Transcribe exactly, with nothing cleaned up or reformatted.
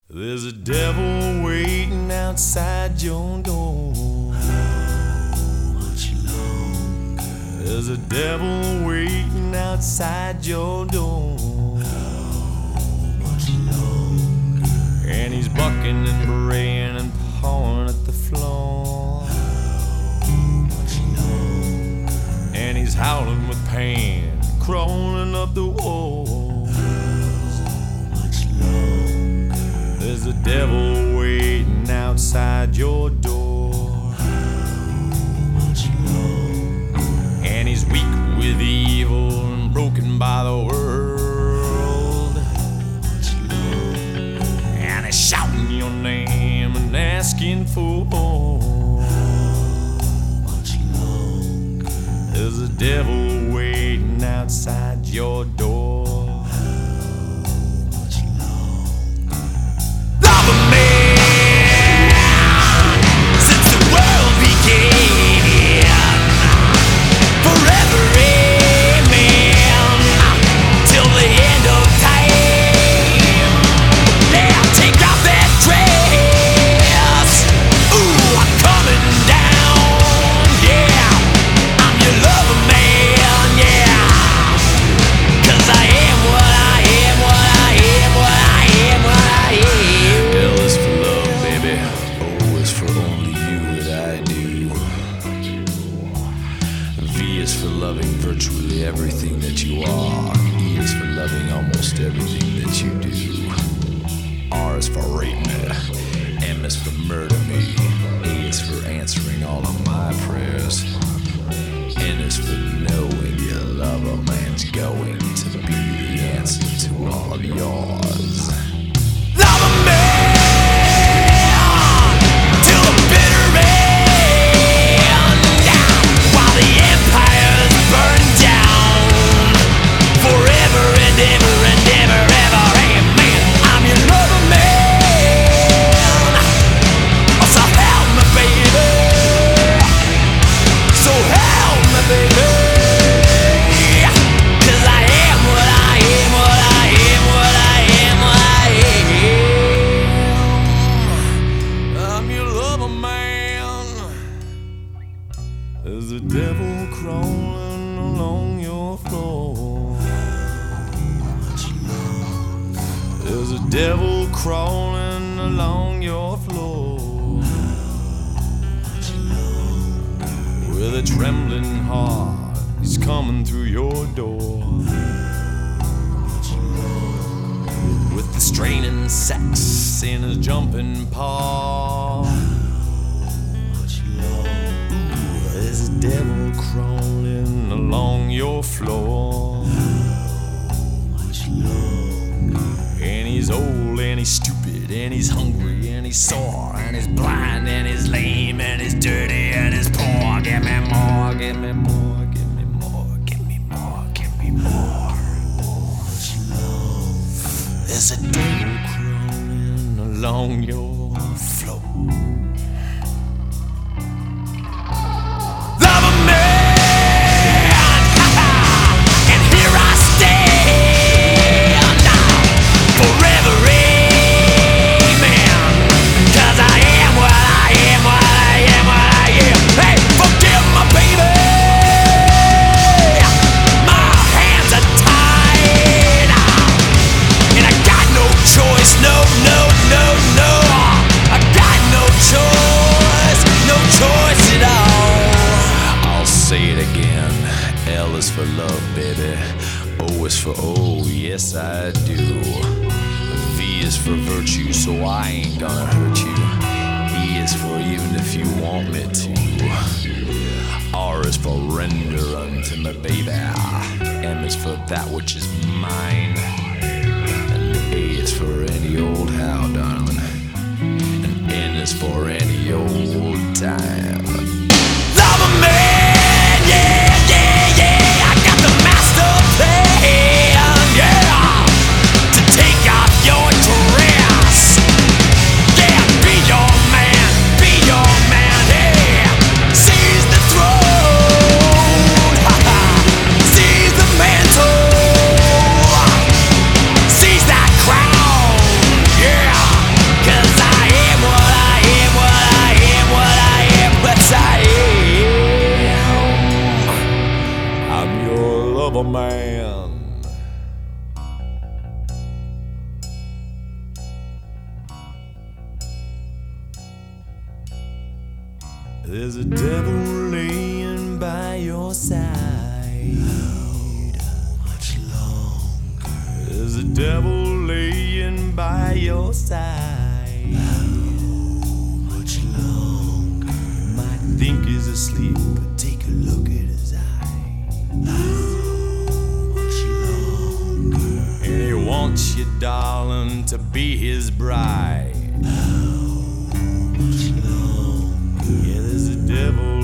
There's a devil waiting outside your door. How much longer? There's a devil waiting outside your door. How much longer? And he's bucking and braying and pawing at the floor. How much longer? And he's howling with pain, crawling up the wall. How much longer? There's a devil waiting outside your door. How much longer? And he's weak with evil and broken by the world. How much longer? And he's shouting your name and asking for more. How much longer? There's a devil waiting outside your door. V is for loving virtually everything that you are. E is for loving almost everything that you do. R is for rape me. M is for murder me. A is for answering all of my prayers. N is for knowing your lover man's going to be the answer to all of yours. Love a man till the bitter end, while the empires burn down forever and ever and ever, ever, amen. I'm your lover man, so help me, baby, so help me, baby, 'cause I am what I am, what I am, what I am, what I am. I'm your lover man. There's a devil crawling along your floor. There's a devil crawling along your floor. With a trembling heart, he's coming through your door. With the straining sex in his jumping paw. There's a devil crawling along your floor. And he's old and he's stupid and he's hungry and he's sore and he's blind and he's lame and he's dirty and he's poor. Give me more, give me more, give me more, give me more, give me more. There's a devil crawling along your floor. L is for love, baby. O is for oh, yes I do. V is for virtue, so I ain't gonna hurt you. E is for even if you want me to. R is for render unto me, baby. M is for that which is mine. And A is for any old how, darling. And N is for any old time. Love a man, yeah, yeah, yeah. I got the master plan, yeah, to take off your dress. Yeah, be your man, be your man, yeah. Seize the throne, seize the mantle, seize that crown, yeah. There's a devil laying by your side. How much longer? There's a devil laying by your side. How much longer? Might think he's asleep, but take a look at his eye. How much longer? And he wants you, darling, to be his bride. How much longer? Yeah, there's a devil